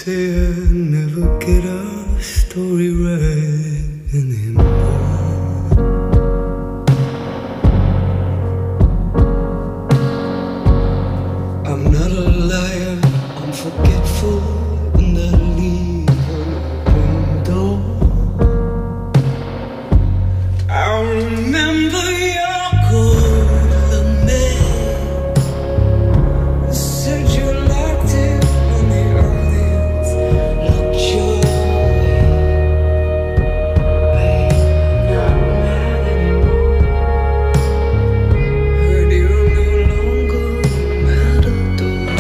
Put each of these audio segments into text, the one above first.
say I never get a story right anymore. I'm not a liar, I'm forgetful, and I leave an open door. I remember your golden man. You said you liked it when the audience looked your way. Babe, I'm not mad anymore. Heard you're no longer mad at all.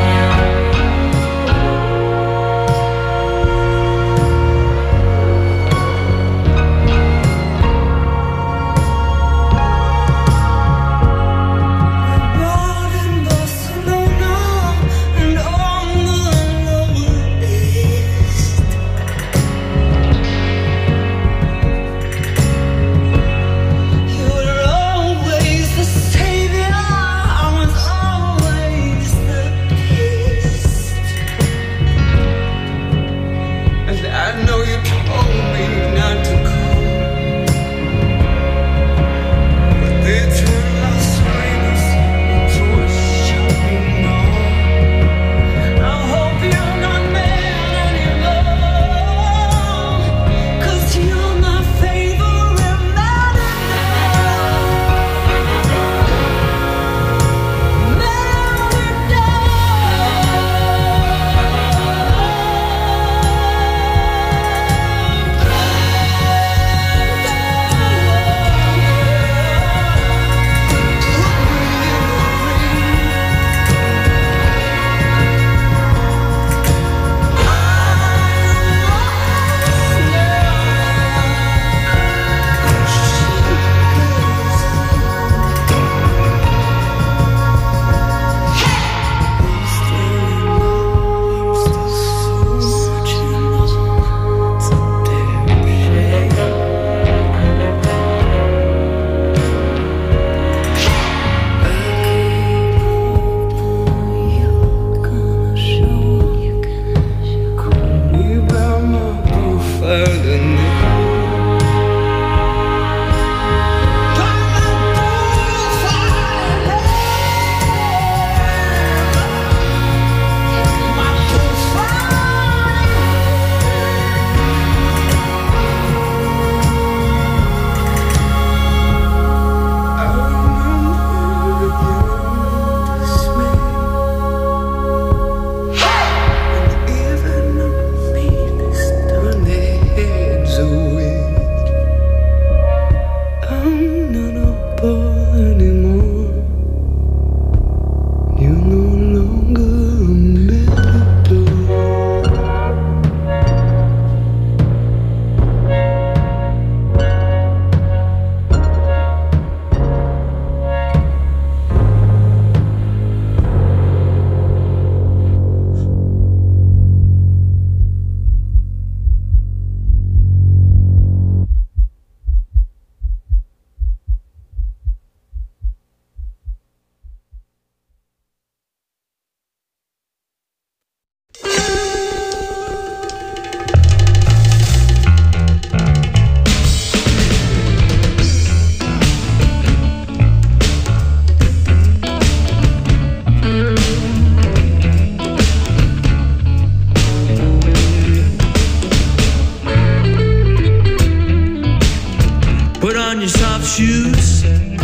Shoes,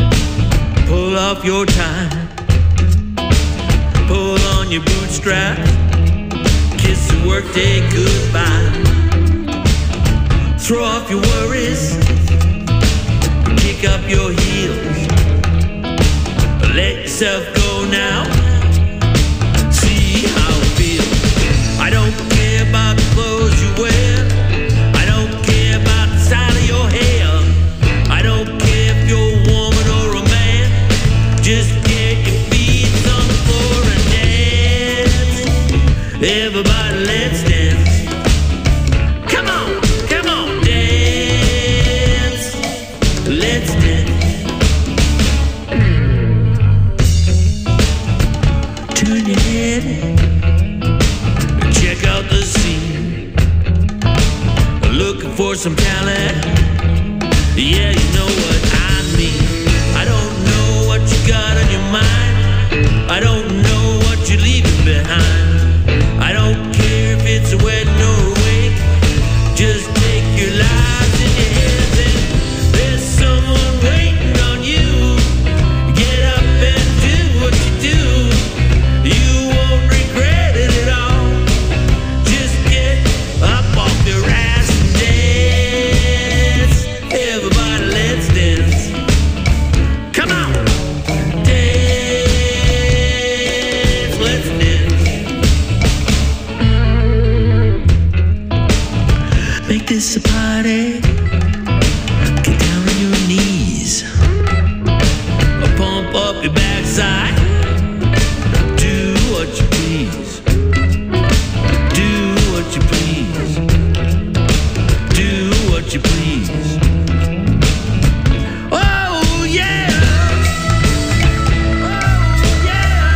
pull off your tie, pull on your bootstraps, kiss the workday goodbye, throw off your worries, kick up your heels, let yourself go now, see how it feels. I don't care about the clothes you wear, I don't care about the style of your hair, I don't care if you're a woman or a man, just get your feet on the floor and dance. Everybody, let's dance. Come on, dance. Let's dance. Turn your head and check out the some talent. Yeah, you know what I mean. I don't know what you got on your mind. I don't know what you're leaving behind. I don't care if it's a wedding or a wake. Just take your lives in your hands and there's someone waiting on you. Get up and do what you do. You won't regret it at all. Just get up off your ass and dance. Everybody, let's dance. Come on. Dance, let's dance. Make this a party. Get down on your knees. Pump up your backside. Do what you please. Do what you please. Do what you please. Oh yeah. Oh yeah.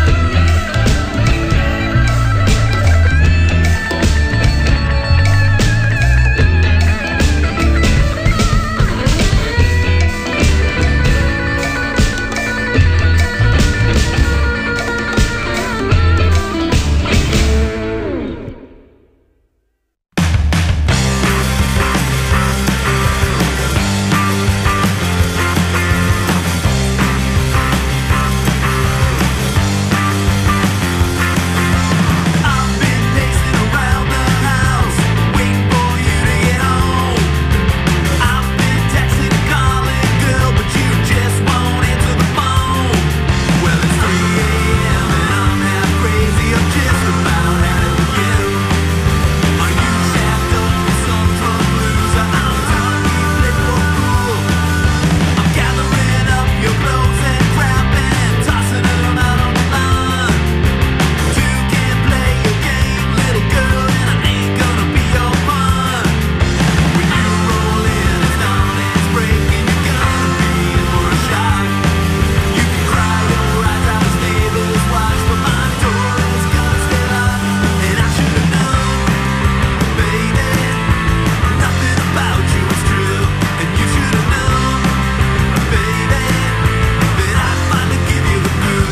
I've been pacing around the house, waiting for you to get home. I've been texting and calling, girl, but you just won't answer the phone. Well, it's 3 a.m. and I'm half crazy. I'm just about had it with you. Are you shacked up with some drunk loser? I'm totally lit for cool. I'm gathering up your clothes and crap and tossing them out on the lawn. Two can't play your game, little girl, and I ain't gonna be your fun. When you roll in, it's dawn, it's breaking, you're gonna be in for a shock. You can cry your eyes out, neighbors watch, but my door is gonna stay locked. And I should've known, baby, nothing about you is true. And you should've known, baby, that I'd finally give you the boot.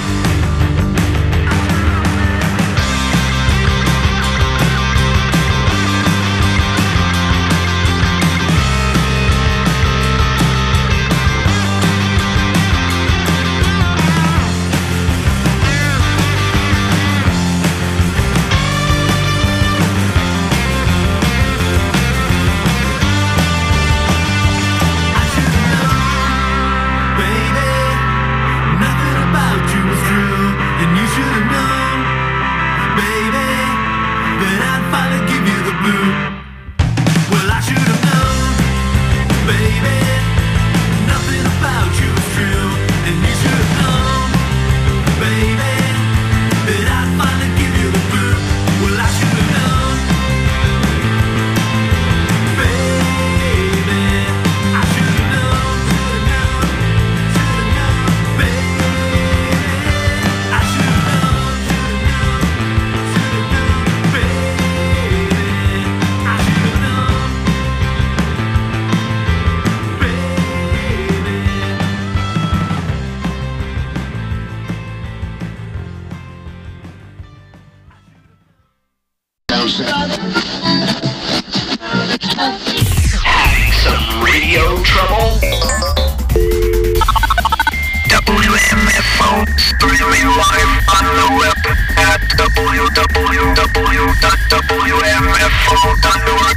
I should've known, baby, nothing about you was true. And you should've known, baby, that I'd finally give you the boot. Well, I should've known, baby, nothing about you was true. And you should've known, baby, that I'd finally give you the boot. Well, I should've known, baby, I should've known, baby, I should've known, baby, I should've known, Having some radio trouble? WMFO streaming live on the web at www.wmfo.org.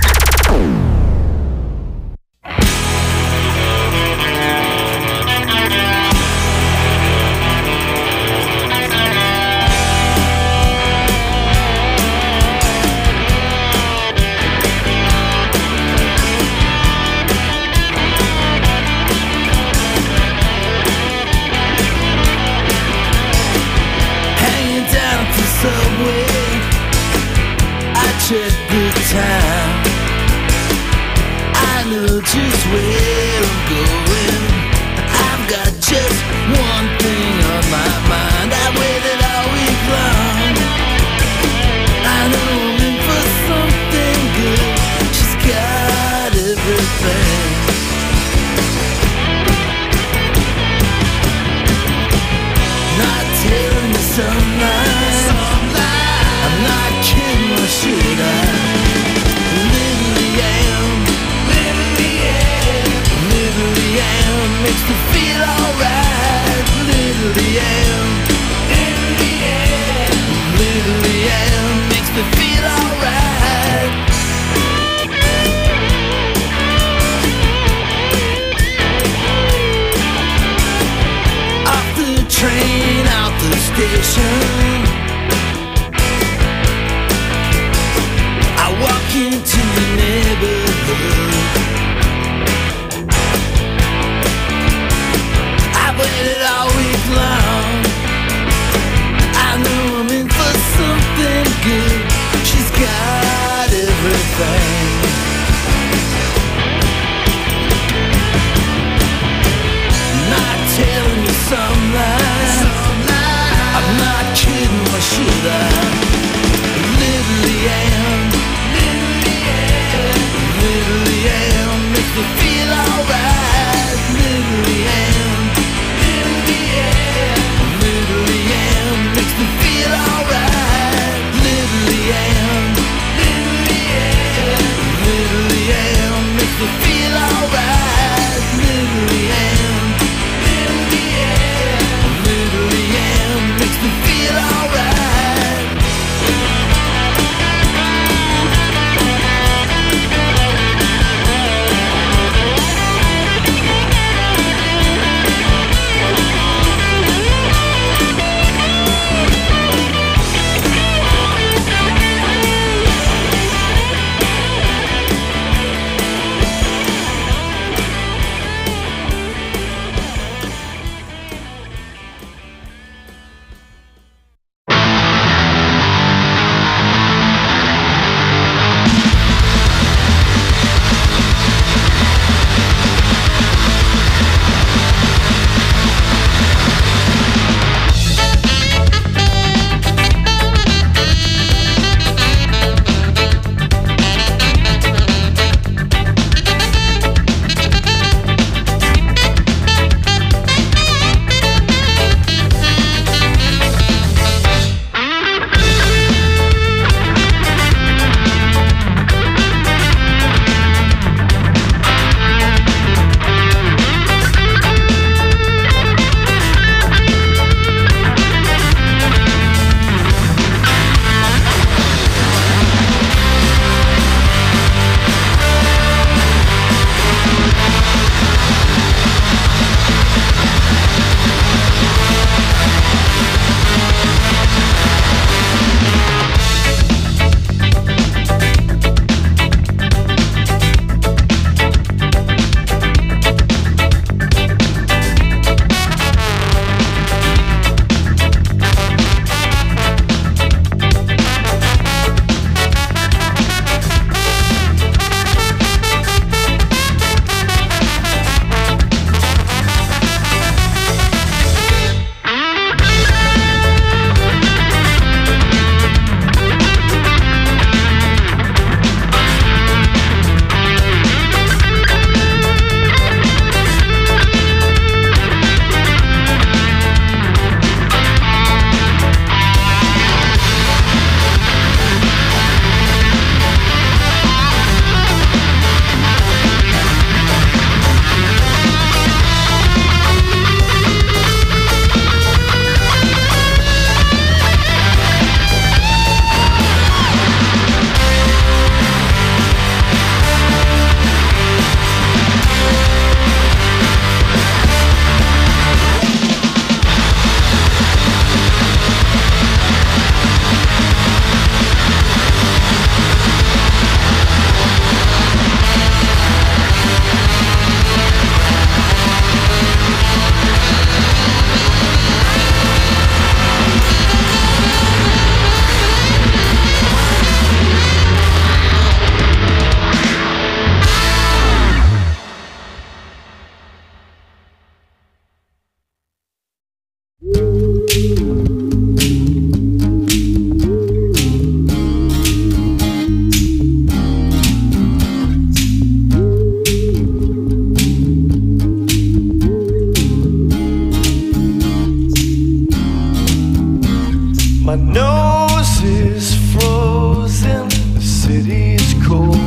My nose is frozen, the city's cold.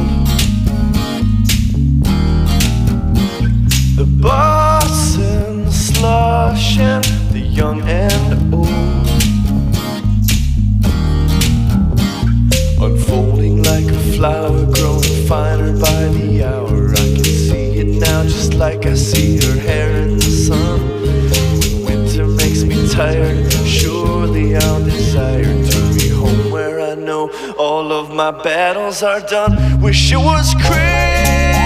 The Boston slushing, the young and old, unfolding like a flower, growing finer by the hour. I can see it now, just like I see her hair in the sun. When winter makes me tired, surely I'll desire to be home where I know all of my battles are done. Wish it was Christmas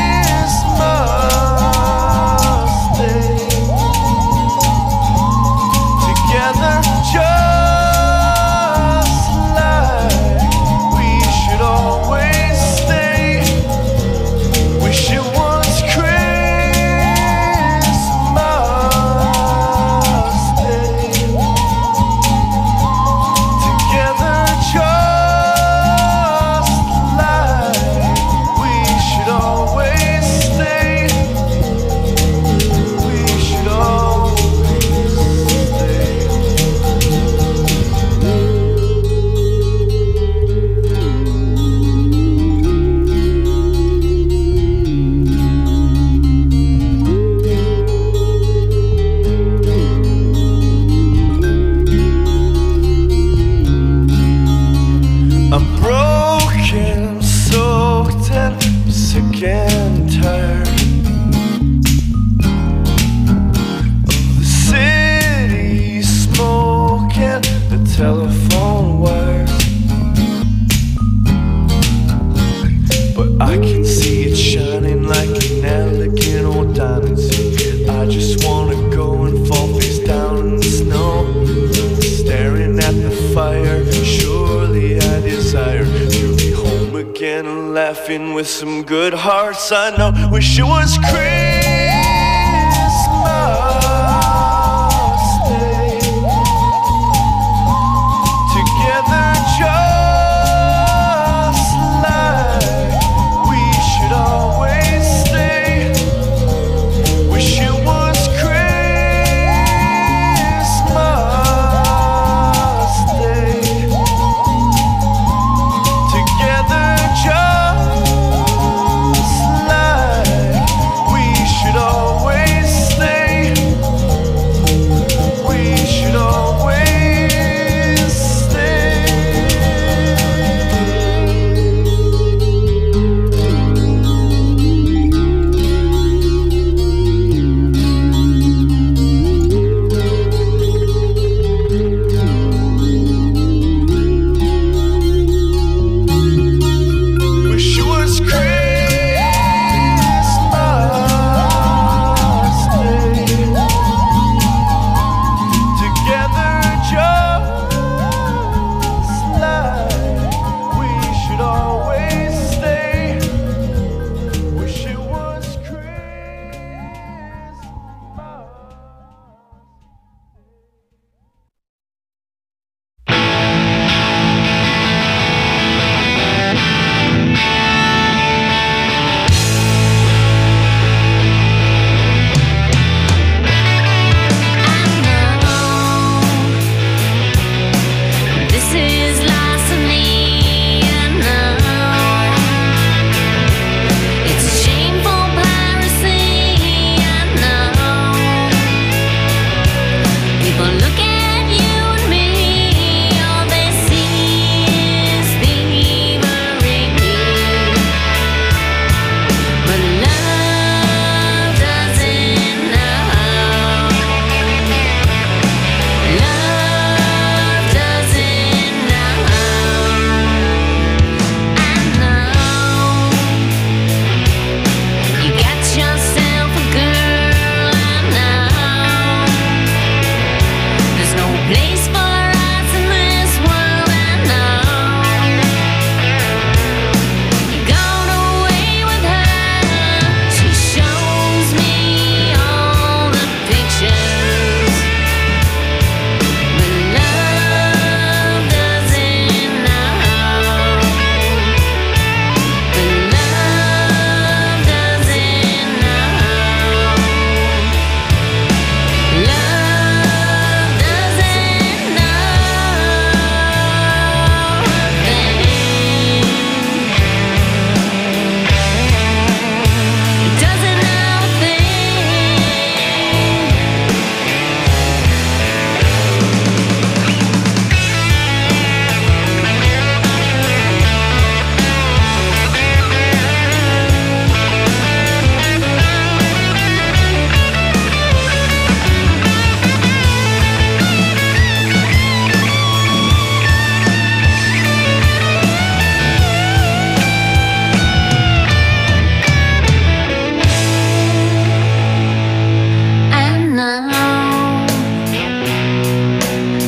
Day, together just like we should always stay. Wish it was Christmas Day, together just like we should always stay. We should always stay. I'm broken, soaked and sick and tired of the city smoking the telephone wires. But I can see it shining like an elegant old diamond. I just wanna go and fall face down in the snow, staring at the fire. Surely I desire to be home again and laughing with some good hearts I know. Wish it was Christmas Day, together just like we should always stay. Wish it was Christmas Day, together just like we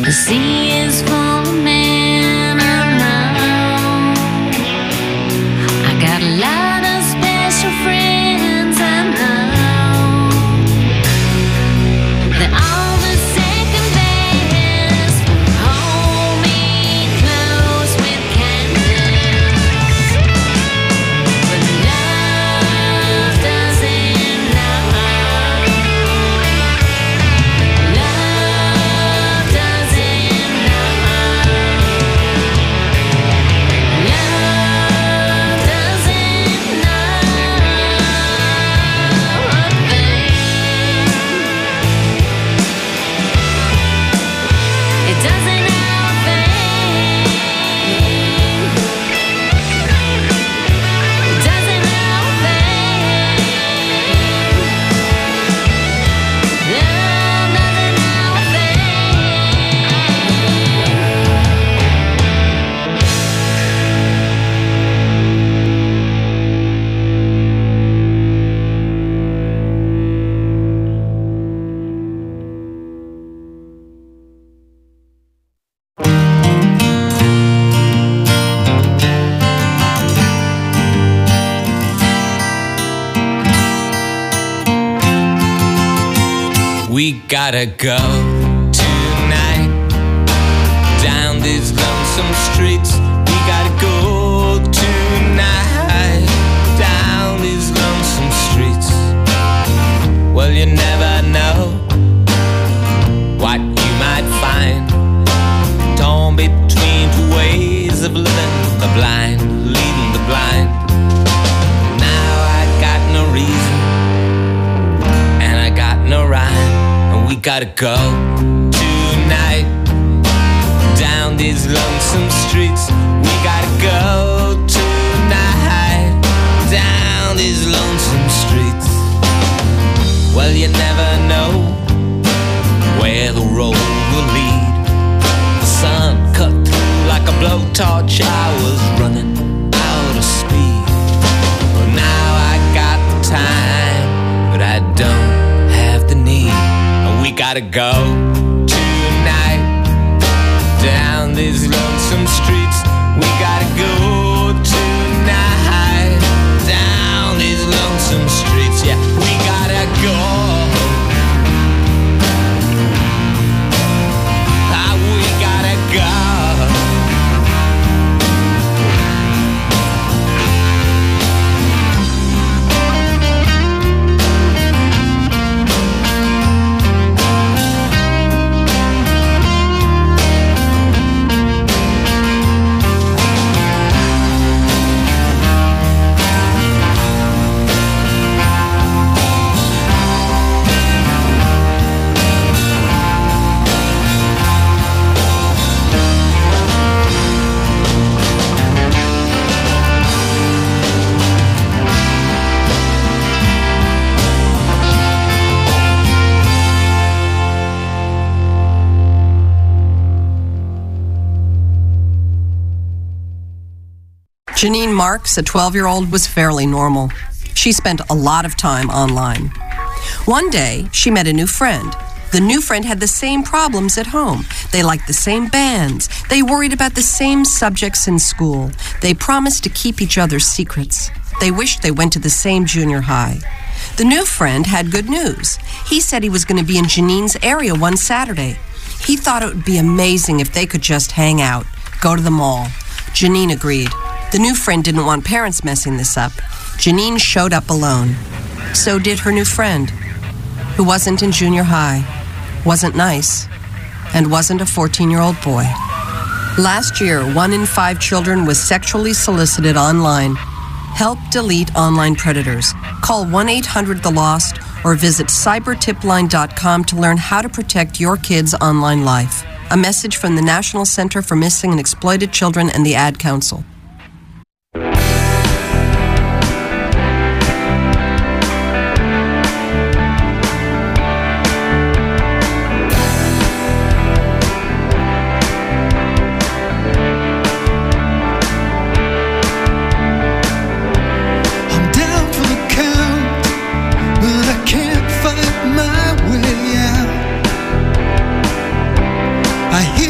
The sea is full of men I know. I got a lot of special friends I know. They're all the second best. Hold me close with candles. But love doesn't know. Love doesn't know. Love doesn't know a thing. It doesn't know a thing. It doesn't know a thing. Love doesn't know a We gotta go tonight down these lonesome streets. We gotta go tonight down these lonesome streets. Well, you never know what you might find torn between two ways of living, the blind leading the blind. Now I got no reason and I got no rhyme, and we gotta go tonight down these lonesome streets. We gotta go tonight down these lonesome streets. Well, you never know where the road will lead. The sun cut through like a blowtorch. I was running out of speed. Well, now I got the time, but I don't have the need. And we gotta go tonight down these lonesome streets. We gotta go tonight down these lonesome streets. Yeah, we gotta go. Ah, we gotta go. Janine Marks, a 12-year-old, was fairly normal. She spent a lot of time online. One day, she met a new friend. The new friend had the same problems at home. They liked the same bands. They worried about the same subjects in school. They promised to keep each other's secrets. They wished they went to the same junior high. The new friend had good news. He said he was going to be in Janine's area one Saturday. He thought it would be amazing if they could just hang out, go to the mall. Janine agreed. The new friend didn't want parents messing this up. Janine showed up alone. So did her new friend, who wasn't in junior high, wasn't nice, and wasn't a 14-year-old boy. Last year, 1 in 5 children was sexually solicited online. Help delete online predators. Call 1-800-THE-LOST or visit cybertipline.com to learn how to protect your kids' online life. A message from the National Center for Missing and Exploited Children and the Ad Council. I hear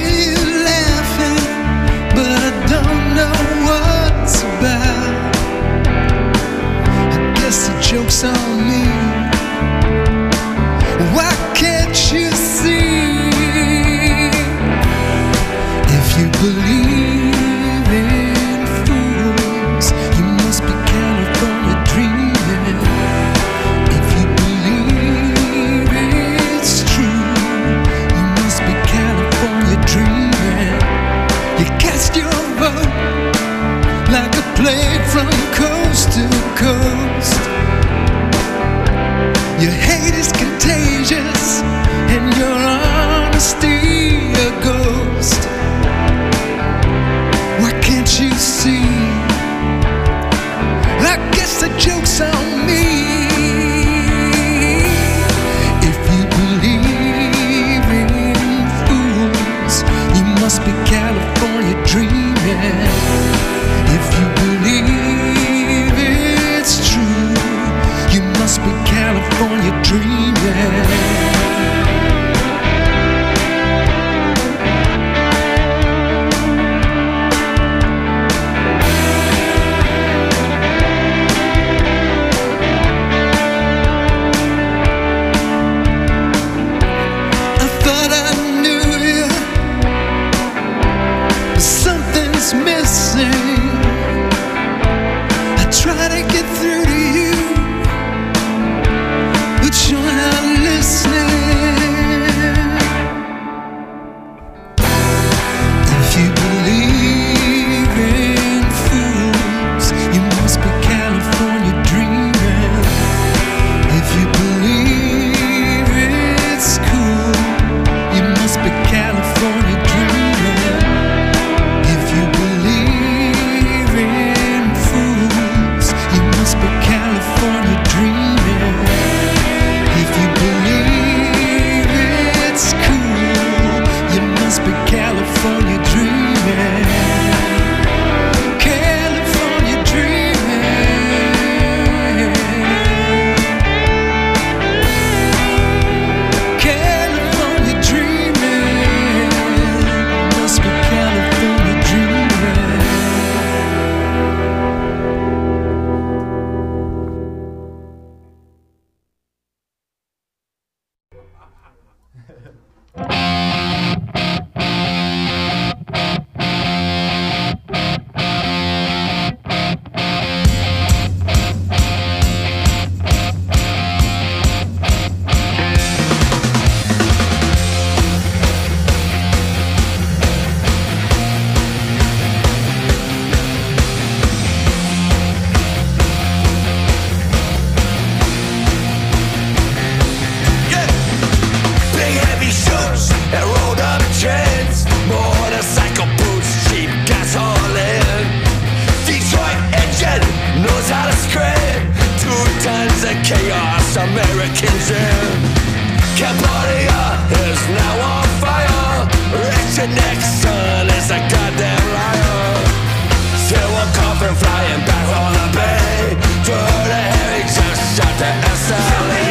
Dickinson. Cambodia is now on fire. Richard Nixon is a goddamn liar. Still a coffin flying back on the bay. Dirty Harry just shot the SLA.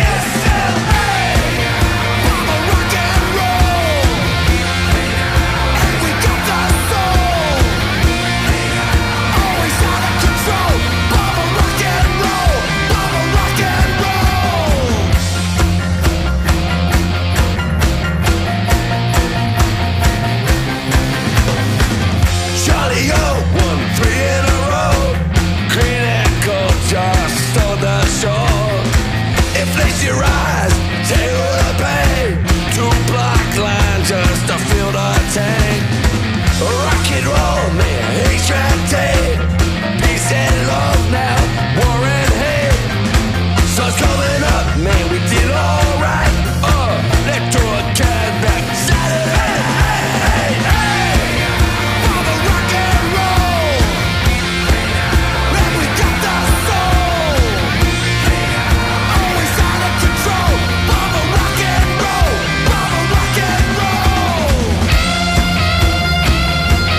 Mama rock and roll. And we got the soul. Always out of control. Mama rock and roll. Mama rock and roll. Charlie O won 3 in a row. Green Echo just stole the show. Inflation rise, take all the pain. 2 block line just to fill the tank. Rock and roll, man, HRT. Peace and love now, war and hate. Sun's coming up, man, we did alright. Let's throw a can back Saturday. Hey, hey, Mama rock and roll. And we got the soul. Always out of control. Mama rock and roll. Mama rock and roll.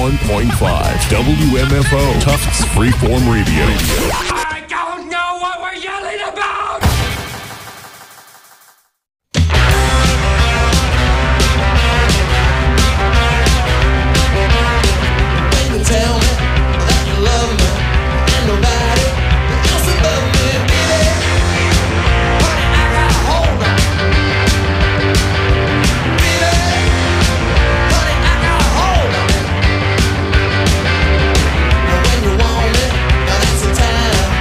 101.5 WMFO Tufts Freeform Radio. I don't know what we're yelling about! Baby, tell me that you love me, and nobody else above me, baby. Honey, I got a hold on. Baby, honey, I got a hold on. And when you want me, now that's the time.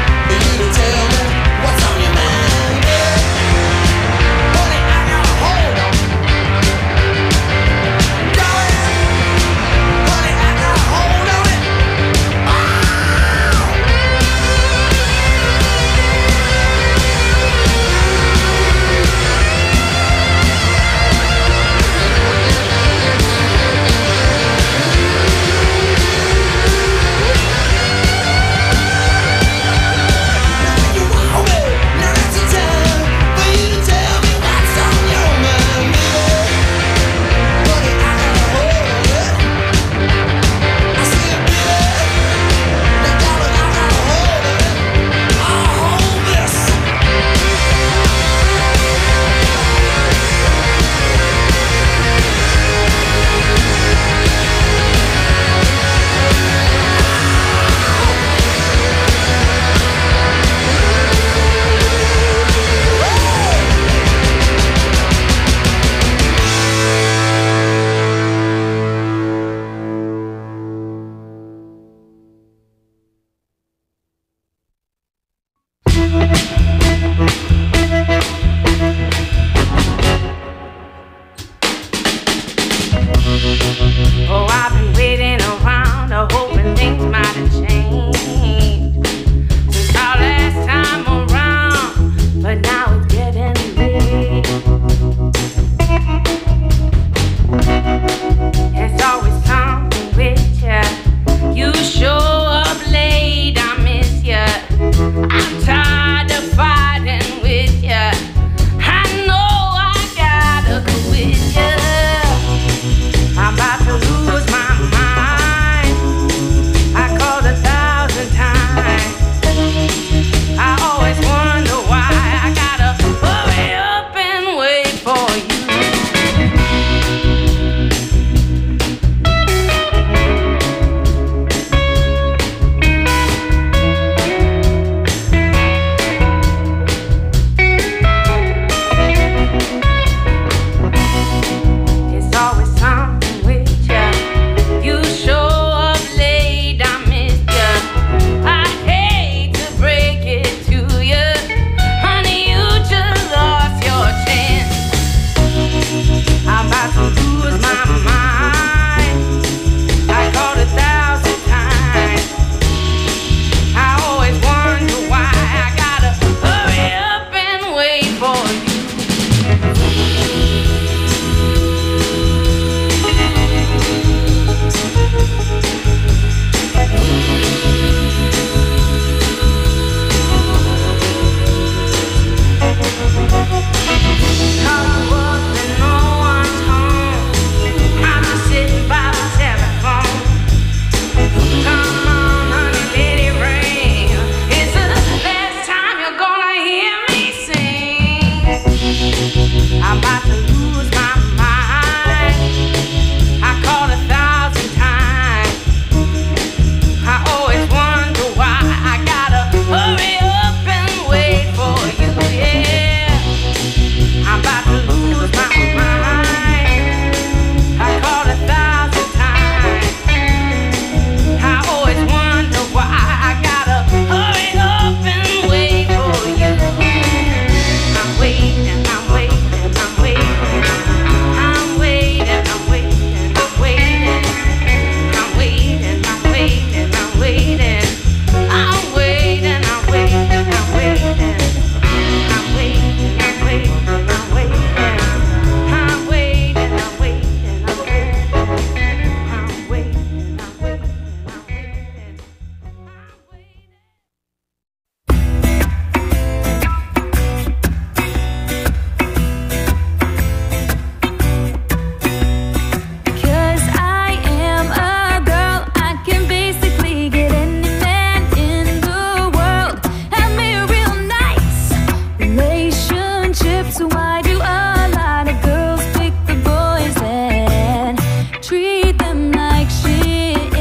So why do a lot of girls pick the boys and treat them like shit?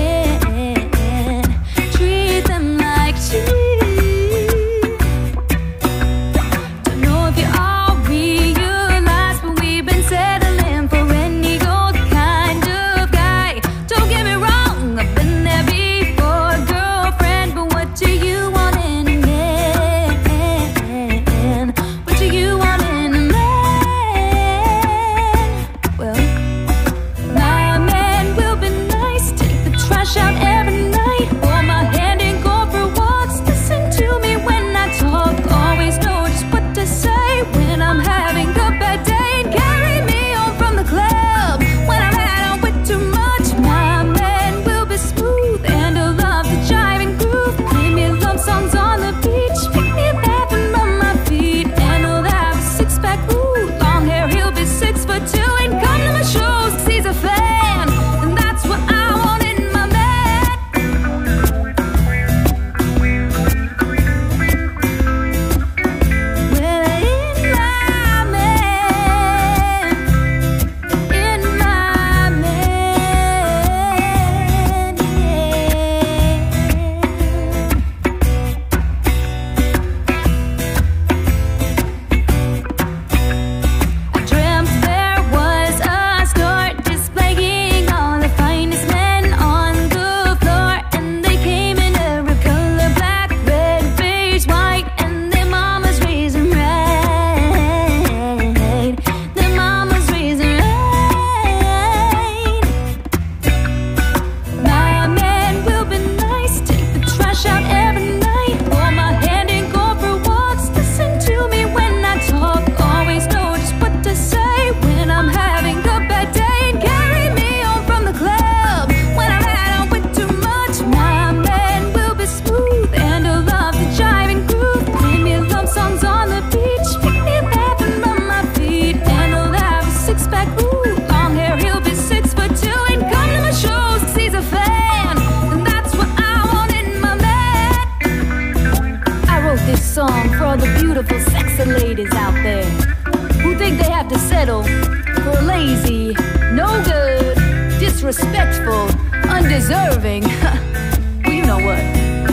Treat them like shit. Don't know if you all realize, but we've been settling for any old kind of guy. Don't get me wrong, I've been there before, girlfriend, but what do you want in a man? What do you want in a man? Well, my man will be nice, take the trash out every night, hold my hand and go for walks, listen to me when I talk, always know just what to say when I'm having a bad day, and carry me home from the club when I've had on with too much. My man will be smooth and he'll love to jive and groove, play me love songs on the beach, pick me up and rub my feet, and he'll have a six-pack, ooh, long hair, he'll be 6'2", and come to my shows 'cause he's a fan, and that's what I want in my man. Well, in my man, in my man, I dreamt there was a store displaying all the finest men on the floor, and they came in every color, black, red, beige, white, and their mamas raising right. Their mamas raising right. My man will be nice, take the trash out every night, hold my hand and go for walks, listen to me when I talk, always know just what to say when I'm having a bad day, and carry me home from the club when I've had on with too much. My man will be smooth and he'll love to jive and groove, play me love songs on the beach, pick me up and rub my feet, and he'll have a six-pack, ooh, long hair, he'll be 6'2", and come to my shows 'cause he's a fan, and that's what I want in my man. I wrote this song for all the beautiful, sexy ladies out there who think they have to settle for a lazy, no good, disrespectful, undeserving. Well, you know what?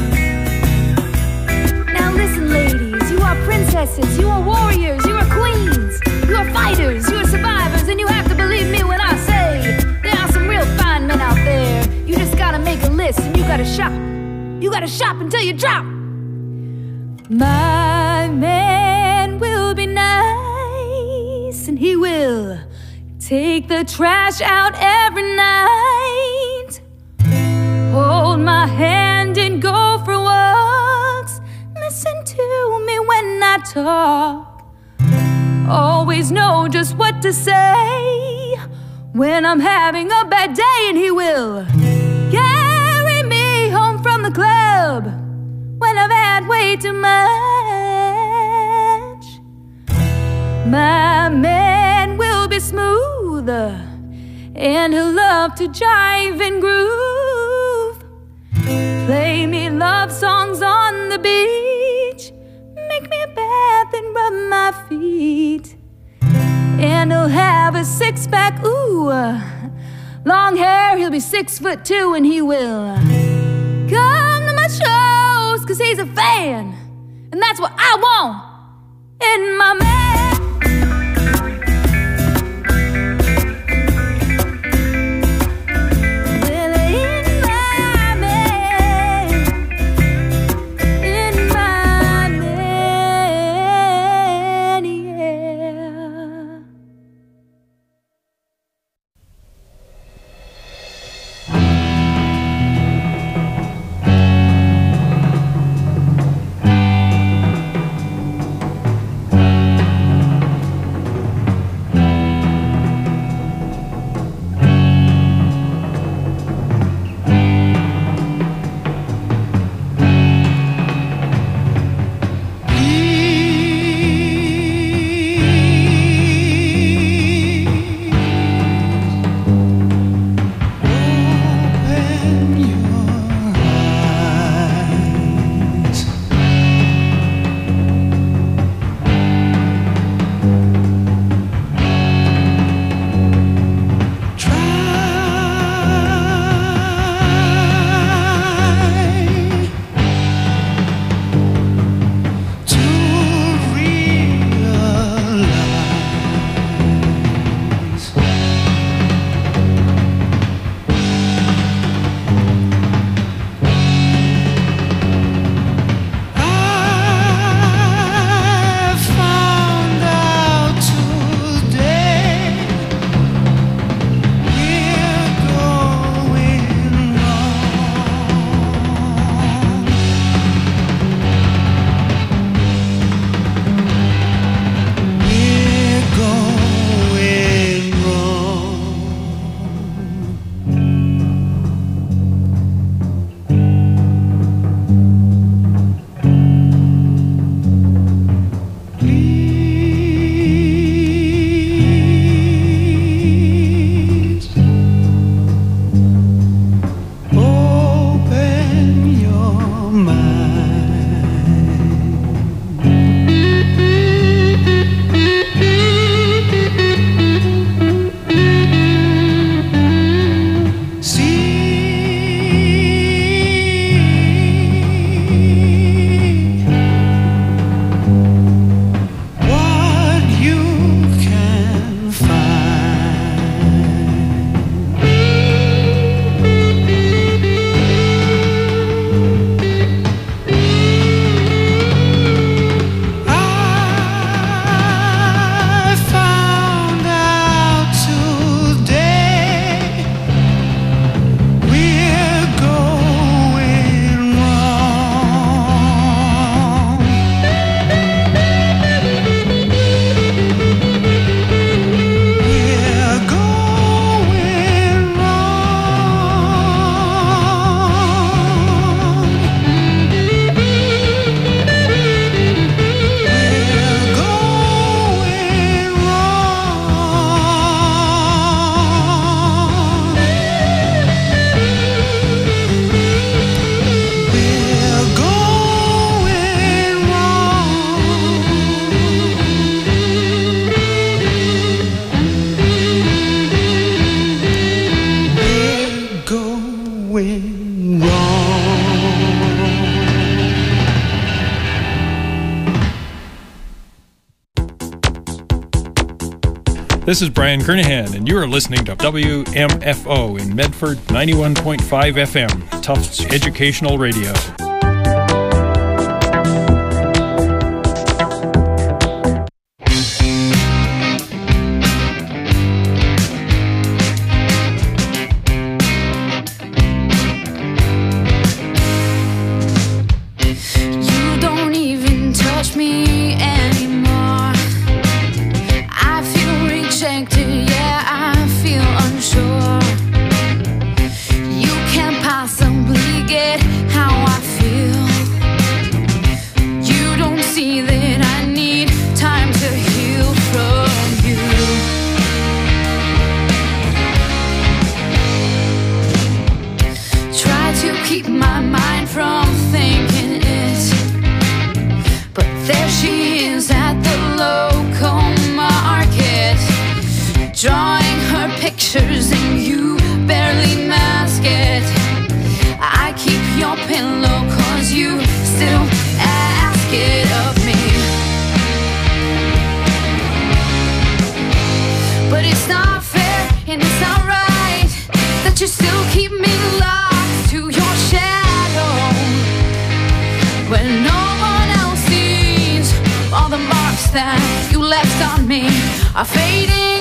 Now listen, ladies, you are princesses, you are warriors, you are queens, you are fighters, you are survivors, and you have to believe me when I say there are some real fine men out there. You just gotta make a list and you gotta shop. You gotta shop until you drop. My man will be nice, and he will take the trash out every night, hold my hand and go for walks, listen to me when I talk, always know just what to say when I'm having a bad day, and he will carry me home from the club when I've had way too much. My man will be smooth and he'll love to jive and groove, play me love songs on the beach, make me a bath and rub my feet, and he'll have a six-pack, ooh, long hair, he'll be 6'2", and he will come to my shows 'cause he's a fan, and that's what I want in my man. Well, in my man, in my man, yeah. This is Brian Kernahan, and you are listening to WMFO in Medford 91.5 FM, Tufts Educational Radio. You don't even touch me anymore. I feel rejected, yeah, I feel unsure. You can't possibly get how I feel. You don't see that I need time to heal from you. Try to keep my mind from thinking it, but there she is at the local market, drawing her pictures and you barely mask it. I keep your pillow cause you still ask it of me, but it's not fair and it's not right that you still keep me locked to your shadow when no one else sees all the marks that you left on me are fading